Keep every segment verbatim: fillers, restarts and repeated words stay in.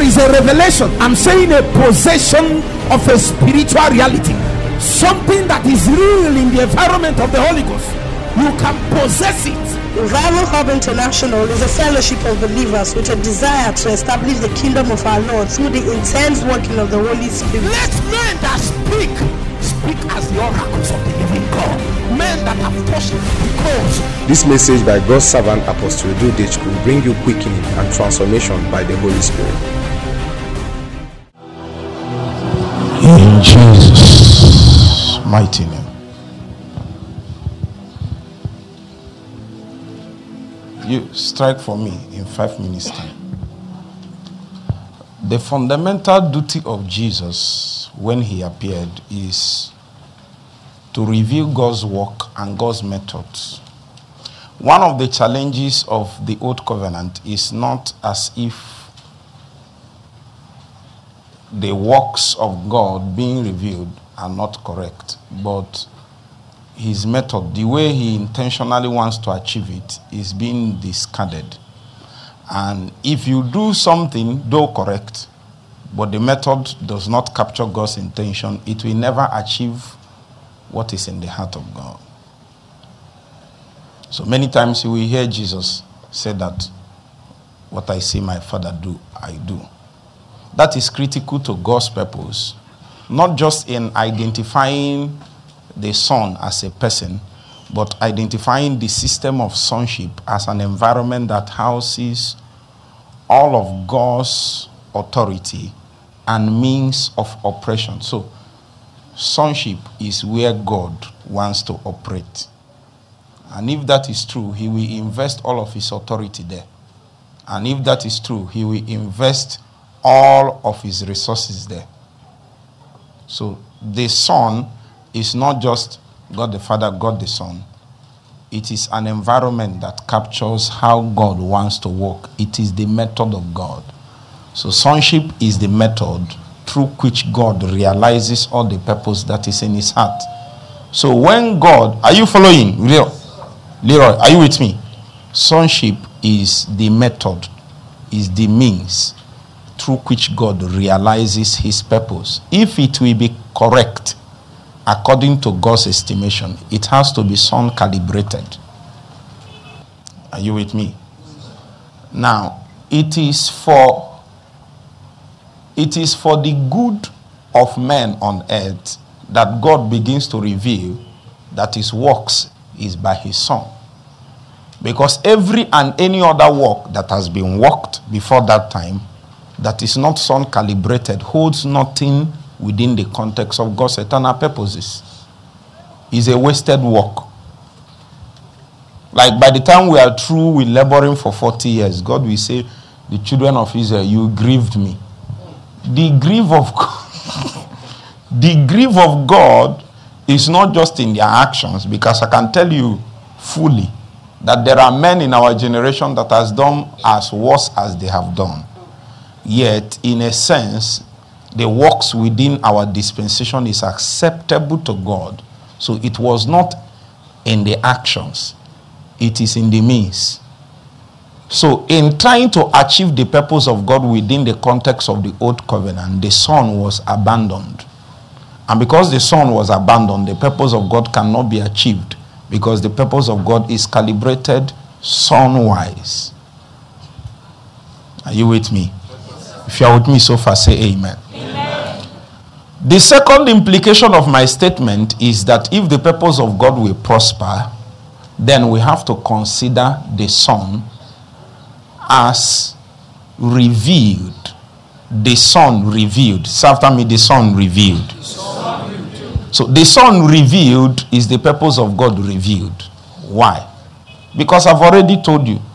is a revelation, I'm saying a possession of a spiritual reality, something that is real in the environment of the Holy Ghost. You can possess it. Revival Hub International is a fellowship of believers with a desire to establish the kingdom of our Lord through the intense working of the Holy Spirit. Let men that speak, speak as the oracles of the living God. Men that have touched the cross. This message by God's servant Apostle Edu Udechukwu will bring you quickening and transformation by the Holy Spirit. In Jesus' mighty name. You strike for me in five minutes time. The fundamental duty of Jesus when he appeared is to reveal God's work and God's methods. One of the challenges of the Old Covenant is not as if the works of God being revealed are not correct, but his method, the way he intentionally wants to achieve it, is being discarded. And if you do something, though correct, but the method does not capture God's intention, it will never achieve what is in the heart of God. So many times you will hear Jesus say that, what I see my Father do, I do. That is critical to God's purpose, not just in identifying the Son as a person, but identifying the system of sonship as an environment that houses all of God's authority and means of operation. So, sonship is where God wants to operate. And if that is true, he will invest all of his authority there. And if that is true, he will invest all of his resources there. So, the Son is not just God the Father, God the Son. It is an environment that captures how God wants to work. It is the method of God. So sonship is the method through which God realizes all the purpose that is in his heart. So when God, are you following? Leroy, are you with me? Sonship is the method, is the means through which God realizes his purpose. If it will be correct, according to God's estimation, it has to be sun calibrated. Are you with me? Now, it is for it is for the good of men on earth that God begins to reveal that his works is by his Son. Because every and any other work that has been worked before that time that is not sun calibrated holds nothing within the context of God's eternal purposes. Is a wasted work. Like by the time we are through with laboring for forty years, God will say, the children of Israel, you grieved me. The grief of God, the grief of God is not just in their actions, because I can tell you fully that there are men in our generation that has done as worse as they have done. Yet, in a sense, the works within our dispensation is acceptable to God. So it was not in the actions, it is in the means. So in trying to achieve the purpose of God within the context of the Old Covenant, the Son was abandoned. And because the Son was abandoned, the purpose of God cannot be achieved, because the purpose of God is calibrated Son-wise. Are you with me? If you are with me so far, say amen. Amen. The second implication of my statement is that if the purpose of God will prosper, then we have to consider the Son as revealed. The Son revealed. Say after me, the Son revealed. The Son revealed. So the Son revealed is the purpose of God revealed. Why? Because I've already told you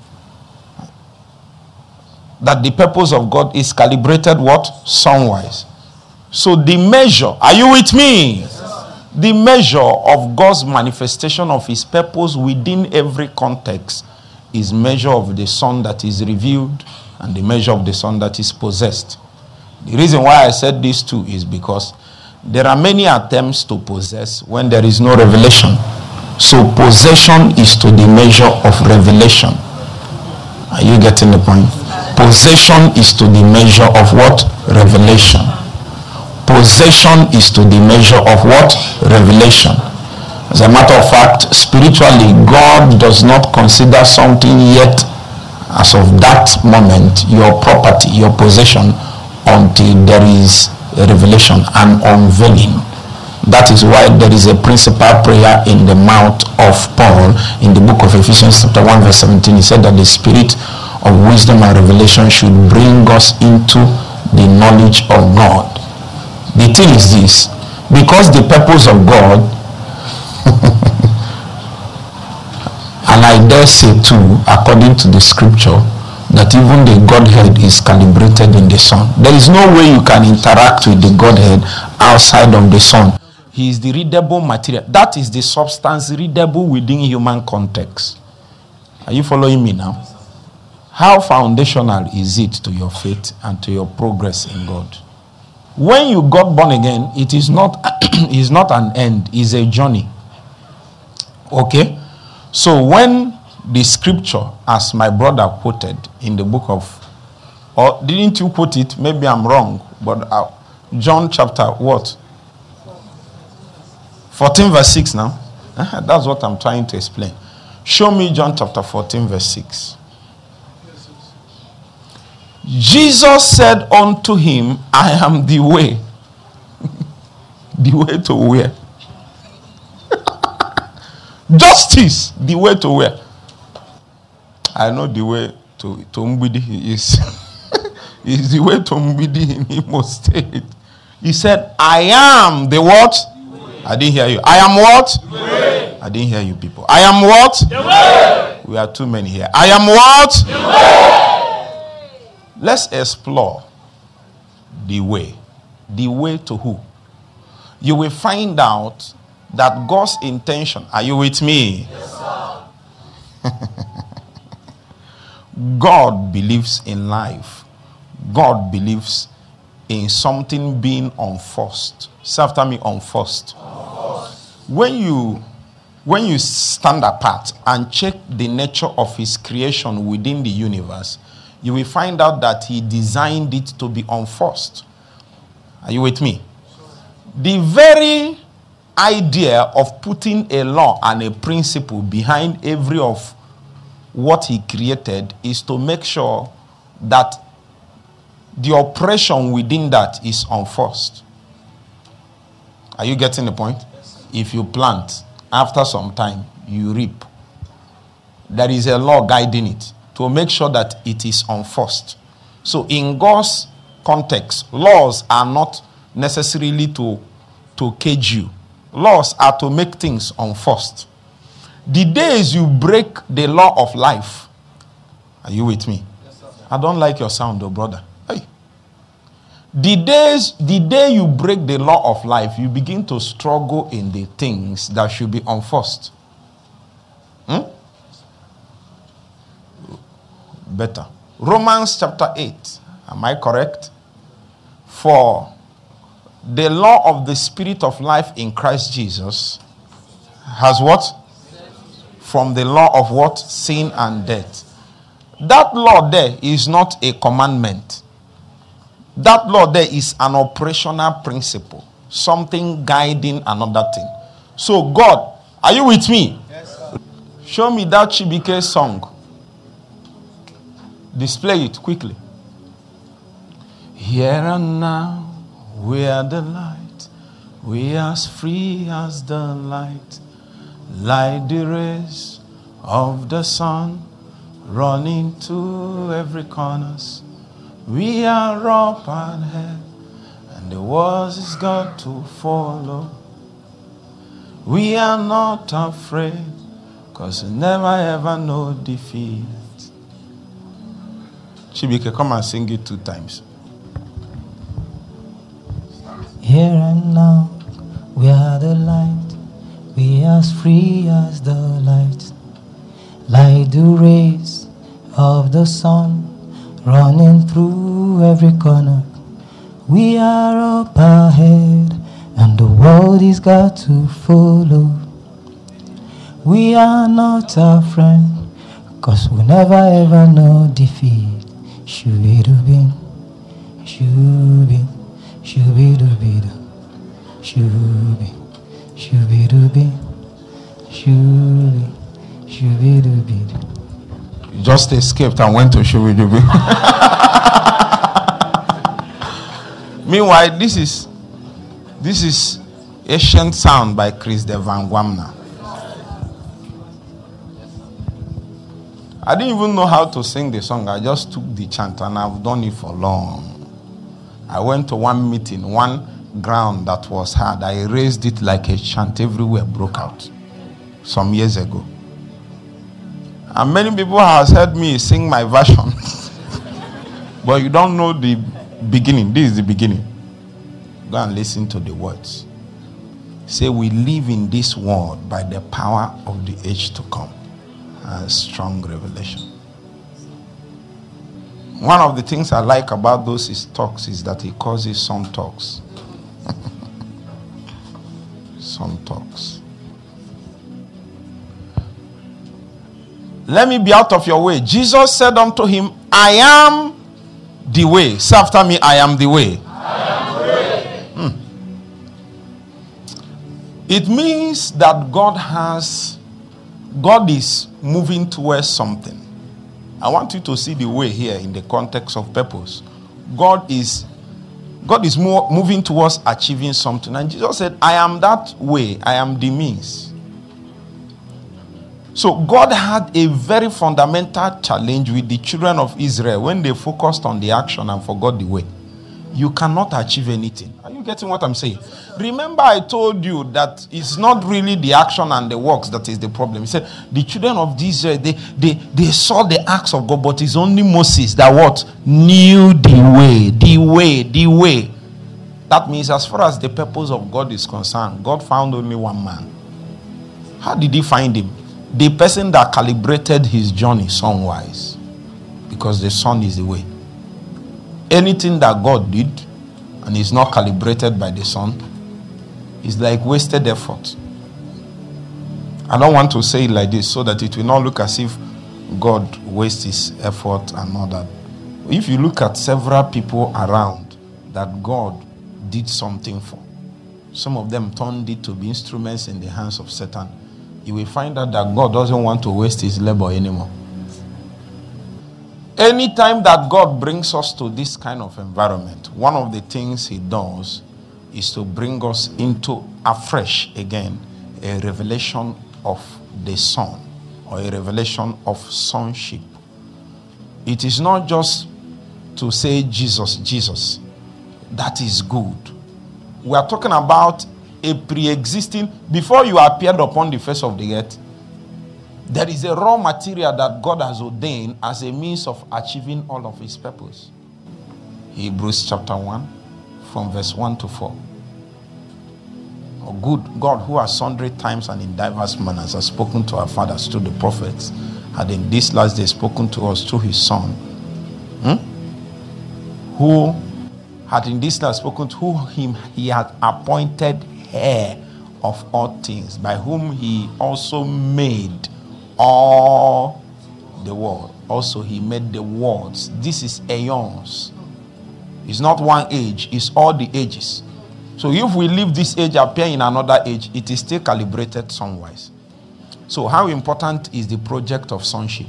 that the purpose of God is calibrated what? Son-wise. So the measure, are you with me? Yes, the measure of God's manifestation of his purpose within every context is measure of the Son that is revealed and the measure of the Son that is possessed. The reason why I said these two is because there are many attempts to possess when there is no revelation. So possession is to the measure of revelation. Are you getting the point? Possession is to the measure of what? Revelation. Possession is to the measure of what? Revelation. As a matter of fact, spiritually, God does not consider something yet as of that moment your property, your possession, until there is a revelation and unveiling. That is why there is a principal prayer in the mouth of Paul in the book of Ephesians chapter one verse seventeen. He said that the spirit of wisdom and revelation should bring us into the knowledge of God. The thing is this, because the purpose of God and I dare say too, according to the scripture, that even the Godhead is calibrated in the Son. There is no way you can interact with the Godhead outside of the Son. He is the readable material. That is the substance readable within human context. Are you following me now? How foundational is it to your faith and to your progress in God? When you got born again, it is not, it is not an end, it is a journey. Okay? So when the scripture, as my brother quoted in the book of, or didn't you quote it? Maybe I'm wrong, but uh, John chapter what? fourteen verse six now. Uh-huh, that's what I'm trying to explain. Show me John chapter fourteen verse six. Jesus said unto him, I am the way. The way to where? Justice, the way to where? I know the way to, to Mbidi is. Is the way to Mbidi in Imo State. He said, I am the what? The I didn't hear you. I am what? The way. I didn't hear you people. I am what? The way. We are too many here. I am what? The way. Let's explore the way. The way to who? You will find out that God's intention, are you with me? Yes, sir. God believes in life. God believes in something being unforced. Say after me, unforced. Unforced. When you when you stand apart and check the nature of his creation within the universe, you will find out that he designed it to be unforced. Are you with me? The very idea of putting a law and a principle behind every of what he created is to make sure that the operation within that is unforced. Are you getting the point? Yes. If you plant, after some time, you reap. There is a law guiding it to make sure that it is unforced. So in God's context, laws are not necessarily to, to cage you. Laws are to make things unforced. The days you break the law of life, are you with me? Yes, sir. I don't like your sound though, brother. Hey. The days, the day you break the law of life, you begin to struggle in the things that should be unforced. Hmm? Better. Romans chapter eight. Am I correct? For the law of the Spirit of life in Christ Jesus has what? From the law of what? Sin and death. That law there is not a commandment. That law there is an operational principle. Something guiding another thing. So God, are you with me? Yes, sir. Show me that Chibike song. Display it quickly. Here and now, we are the light. We are as free as the light. Like the rays of the sun, running to every corners. We are up ahead, and the world is got to follow. We are not afraid, cause we never ever know defeat. Chibike, come and sing it two times. Here and now, we are the light. We are as free as the light, like the rays of the sun, running through every corner. We are up ahead, and the world is got to follow. We are not afraid, cause we never ever know defeat. Shoo-be-doo-bing, shoo-bing, shoo-be-doo-be-doo, shoo-bing, shoo-be-doo-bing, shoo-bing, shoo-be-doo-be-doo. You just escaped and went to Shubidubi. Meanwhile, this is this is Ancient Sound by Chris De Van Guamna. I didn't even know how to sing the song. I just took the chant and I've done it for long. I went to one meeting, one ground that was hard. I raised it like a chant everywhere, broke out some years ago. And many people have heard me sing my version. But you don't know the beginning. This is the beginning. Go and listen to the words. Say, we live in this world by the power of the age to come. A strong revelation. One of the things I like about those his talks is that he calls it some talks. Some talks. Let me be out of your way. Jesus said unto him, I am the way. Say after me, I am the way. I am the way. Hmm. It means that God has, God is moving towards something. I want you to see the way here in the context of purpose. God is God is more moving towards achieving something. And Jesus said, I am that way. I am the means. So God had a very fundamental challenge with the children of Israel when they focused on the action and forgot the way. You cannot achieve anything. Are you getting what I'm saying? Remember, I told you that it's not really the action and the works that is the problem. He said the children of Israel, they, they, they saw the acts of God, but it's only Moses that what? Knew the way, the way, the way. That means as far as the purpose of God is concerned, God found only one man. How did he find him? The person that calibrated his journey sun-wise. Because the sun is the way. Anything that God did and is not calibrated by the sun is like wasted effort. I don't want to say it like this so that it will not look as if God wastes his effort and all that. If you look at several people around that God did something for, some of them turned it to be instruments in the hands of Satan, you will find out that God doesn't want to waste his labor anymore. Anytime that God brings us to this kind of environment, one of the things he does is to bring us into afresh again a revelation of the Son or a revelation of sonship. It is not just to say Jesus, Jesus. That is good. We are talking about a pre-existing, before you appeared upon the face of the earth, there is a raw material that God has ordained as a means of achieving all of his purpose. Hebrews chapter one, from verse one to four. Oh, good God, who has sundry times and in diverse manners has spoken to our fathers through the prophets, had in this last day spoken to us through his Son, hmm? who had in this last spoken to whom him he had appointed heir of all things, by whom he also made all the world. Also he made the worlds. This is aeons. It's not one age, it's all the ages. So if we leave this age, appear in another age, it is still calibrated sunwise. So how important is the project of sonship?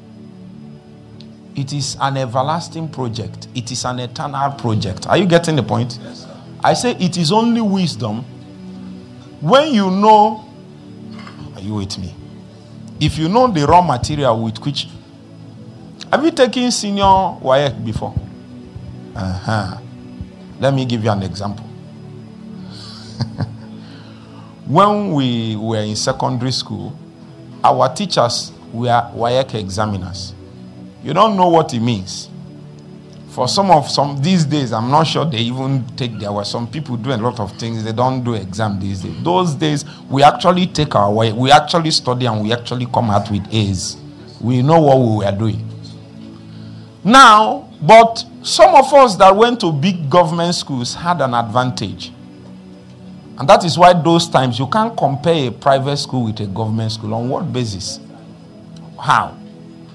It is an everlasting project. It is an eternal project. Are you getting the point? Yes, sir. I say it is only wisdom when you know. Are you with me? If you know the raw material with which. Have you taken senior W A E C before? Uh-huh. Let me give you an example. When we were in secondary school, our teachers were W A E C examiners. You don't know what it means. For some of some these days, I'm not sure they even take their way. Some people do a lot of things. They don't do exam these days. Those days, we actually take our way. We actually study and we actually come out with A's. We know what we were doing. Now, but some of us that went to big government schools had an advantage. And that is why those times you can't compare a private school with a government school. On what basis? How?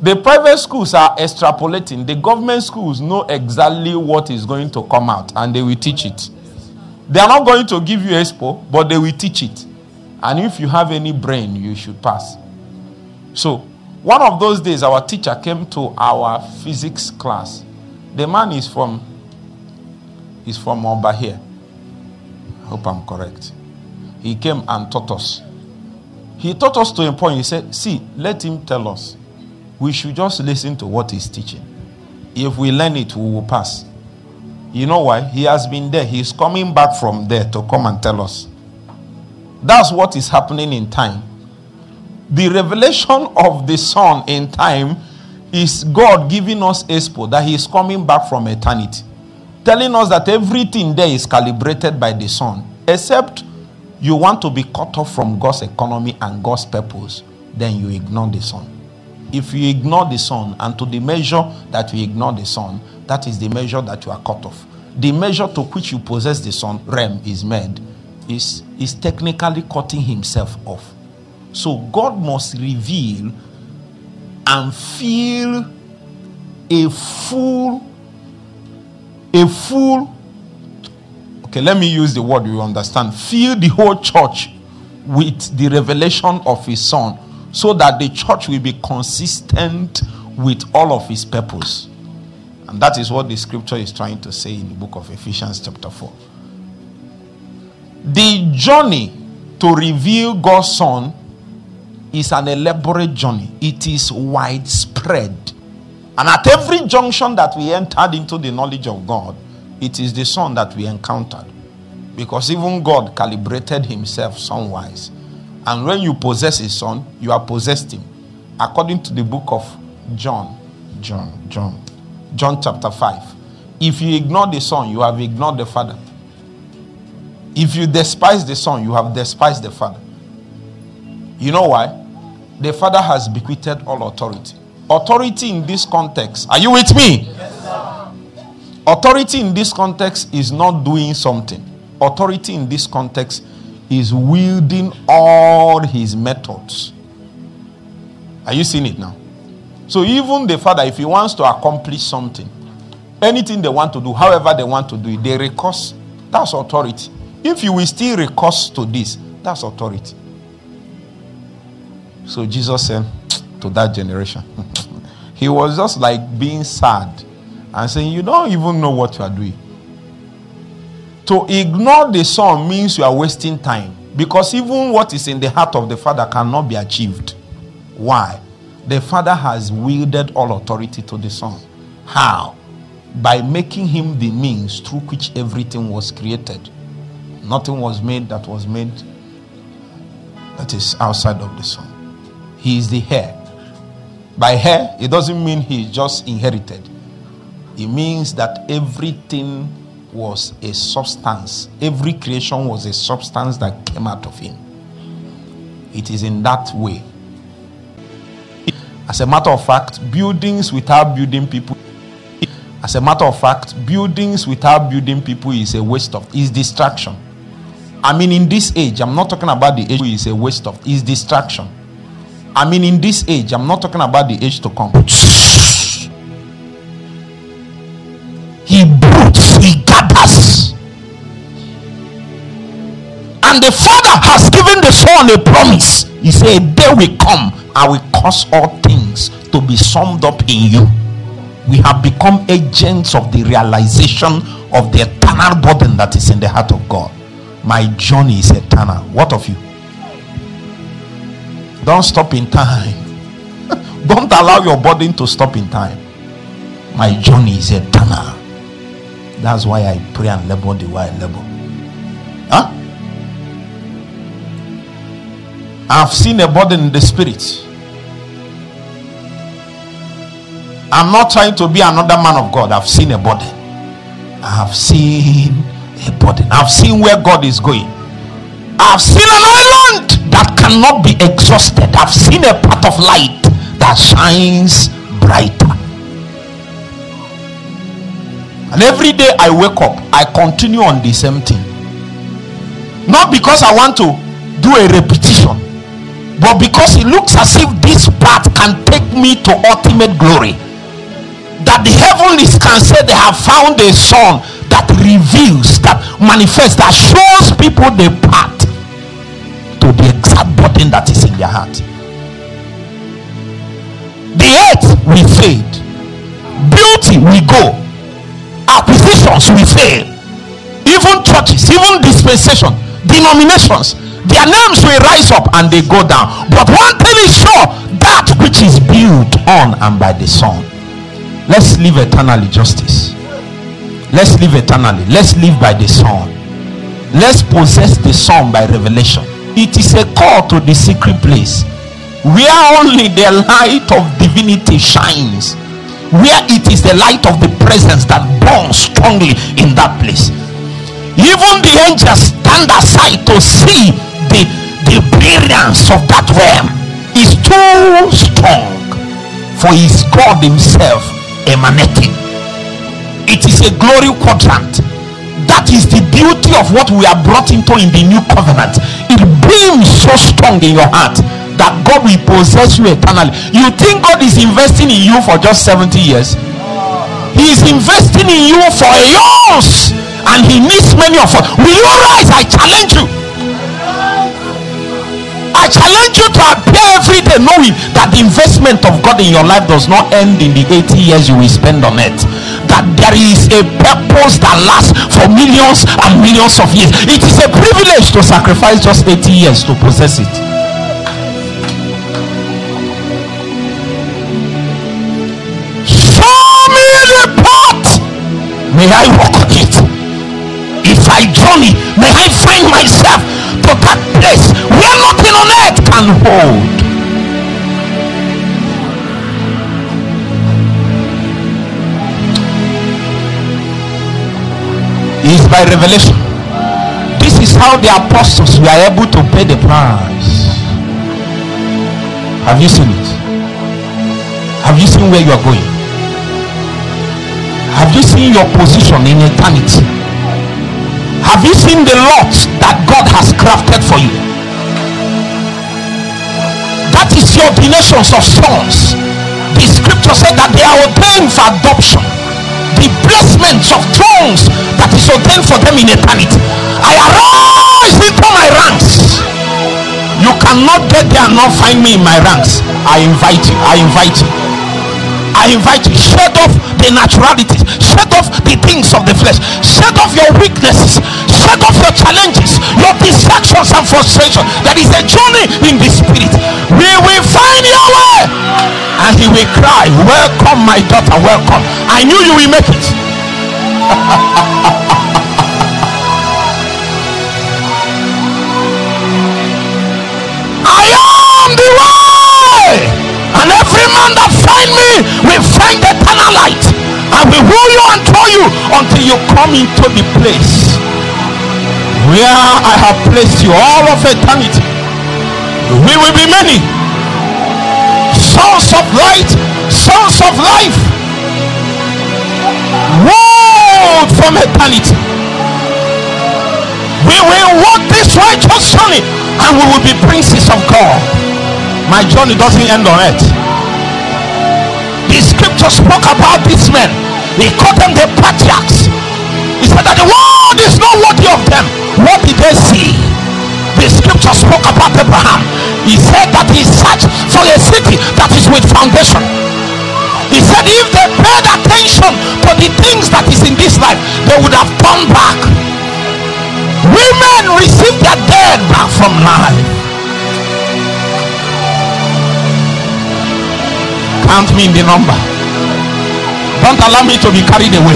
The private schools are extrapolating. The government schools know exactly what is going to come out and they will teach it. They are not going to give you expo, but they will teach it. And if you have any brain, you should pass. So, one of those days, our teacher came to our physics class. The man is from, is from over here. I hope I'm correct. He came and taught us. He taught us to a point. He said, see, let him tell us. We should just listen to what he's teaching. If we learn it, we will pass. You know why? He has been there. He's coming back from there to come and tell us. That's what is happening in time. The revelation of the Son in time is God giving us expo that he is coming back from eternity. Telling us that everything there is calibrated by the Son. Except you want to be cut off from God's economy and God's purpose, then you ignore the Son. If you ignore the Son, and to the measure that you ignore the Son, that is the measure that you are cut off. The measure to which you possess the Son, realm, is made, is, is technically cutting himself off. So God must reveal and fill a full, a full, okay, let me use the word you understand, fill the whole church with the revelation of his Son, so that the church will be consistent with all of his purpose. And that is what the scripture is trying to say in the book of Ephesians chapter four. The journey to reveal God's Son is an elaborate journey. It is widespread. And at every junction that we entered into the knowledge of God, it is the Son that we encountered. Because even God calibrated himself Son-wise. And when you possess his Son, you have possessed him. According to the book of John, John, John, John chapter five. If you ignore the Son, you have ignored the Father. If you despise the Son, you have despised the Father. You know why? The Father has bequeathed all authority. Authority in this context, are you with me? Yes, sir. Authority in this context is not doing something. Authority in this context is wielding all his methods. Are you seeing it now? So even the Father, if he wants to accomplish something, anything they want to do, however they want to do it, they recourse. That's authority. If you will still recourse to this, that's authority. So Jesus said to that generation, he was just like being sad and saying, you don't even know what you are doing. To ignore the Son means you are wasting time. Because even what is in the heart of the Father cannot be achieved. Why? The Father has wielded all authority to the Son. How? By making him the means through which everything was created. Nothing was made that was made that is outside of the Son. He is the heir. By heir, it doesn't mean he just inherited. It means that everything was a substance. Every creation was a substance that came out of him. It is in that way. As a matter of fact, buildings without building people, as a matter of fact, buildings without building people is a waste of, is distraction. I mean, in this age, I'm not talking about the age is a waste of, is distraction. I mean, in this age, I'm not talking about the age to come. He broods, he gathers. And the Father has given the Son a promise. He said, "Day will come, I will cause all things to be summed up in you." We have become agents of the realization of the eternal burden that is in the heart of God. My journey is eternal. What of you? Don't stop in time. Don't allow your burden to stop in time. My journey is eternal. That's why I pray and labor the way I labor. Huh? I've seen a burden in the spirit. I'm not trying to be another man of God. I've seen a burden. I've seen a burden. I've seen where God is going. I've seen an island that cannot be exhausted. I've seen a path of light that shines brighter. And every day I wake up, I continue on the same thing. Not because I want to do a repetition, But because it looks as if this path can take me to ultimate glory, that the heavenlies can say they have found a son that reveals, that manifests, that shows people the path to the exact burden that is in their heart. The earth will fade, beauty will go, acquisitions will fail, even churches, even dispensation, denominations, their names will rise up and they go down. But one thing is sure, that which is built on and by the Son. Let's live eternally justice. Let's live eternally. Let's live by the Son. Let's possess the Son by revelation. It is a call to the secret place, where only the light of divinity shines, where it is the light of the presence that burns strongly in that place. Even the angels stand aside to see the, the brilliance of that realm is too strong, for his God himself emanating. It is a glory quadrant. That is the beauty of what we are brought into in the new covenant. It beams so strong in your heart that God will possess you eternally. You think God is investing in you for just seventy years? He is investing in you for years, and he needs many of us. Will you rise? I challenge you. I challenge you to appear every day knowing that the investment of God in your life does not end in the eighty years you will spend on it. That there is a purpose that lasts for millions and millions of years. It is a privilege to sacrifice just eighty years to possess it. Show me the path, may I walk on it. If I journey, may I find myself to that place where nothing on earth can hold. It is by revelation. This is how the apostles were able to pay the price. Have you seen it? Have you seen where you are going? Have you seen your position in eternity? Have you seen the lot that God has crafted for you? That is your ordinations of sons. The scripture said that they are ordained for adoption. The placements of thrones that is ordained for them in eternity. I arise into my ranks. You cannot get there and not find me in my ranks. I invite you. I invite you. I invite you. Shed off the naturalities. Shed off the things of the flesh. Shed off your weaknesses. Shed off your challenges, your distractions and frustrations. There is a journey in the spirit. We will find your way, and he will cry, welcome my daughter, welcome. I knew you will make it. I am the way, and every man that find me will find eternal light. I will woo you and throw you until you come into the place where I have placed you, all of eternity. We will be many sons of light, sons of life, world from eternity. We will walk this righteous journey, and we will be princes of God. My journey doesn't end on earth. The scripture spoke about these men. He called them the patriarchs. He said that the world is not worthy of them. What did they see? The scripture spoke about Abraham. He said that he searched for a city that is with foundation. He said if they paid attention to the things that is in this life, they would have turned back. Women receive their dead back from life. Count me in the number. Don't allow me to be carried away.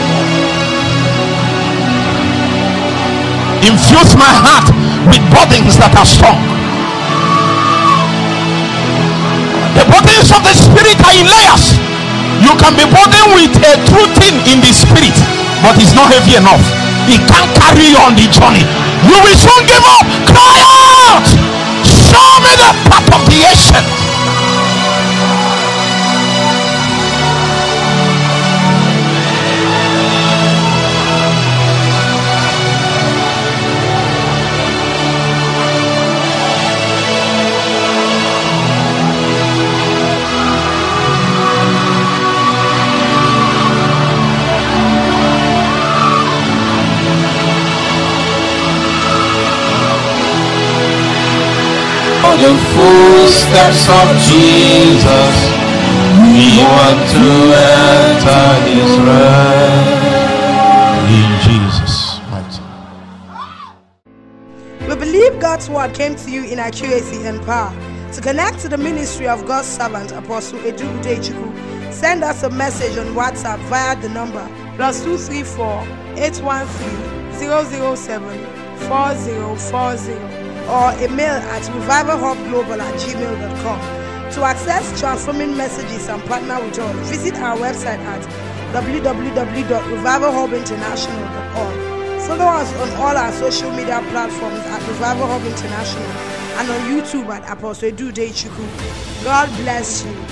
Infuse my heart with burdens that are strong. The burdens of the spirit are in layers. You can be burdened with a true thing in the spirit, but it's not heavy enough. It can't carry you on the journey. You will soon give up. Cry out. Show me the path of the ancient. footsteps of Jesus. We want to enter his rest. In Jesus' mighty name. We believe God's word came to you in accuracy and power. To connect to the ministry of God's servant, Apostle Edu Udechukwu, send us a message on WhatsApp via the number plus two three four, eight one three, zero zero seven, four zero four zero or email at revival hub global at gmail dot com. To access transforming messages and partner with us, visit our website at w w w dot revival hub international dot org. Follow us on all our social media platforms at Revival Hub International and on YouTube at Apostle Edu Udechukwu. God bless you.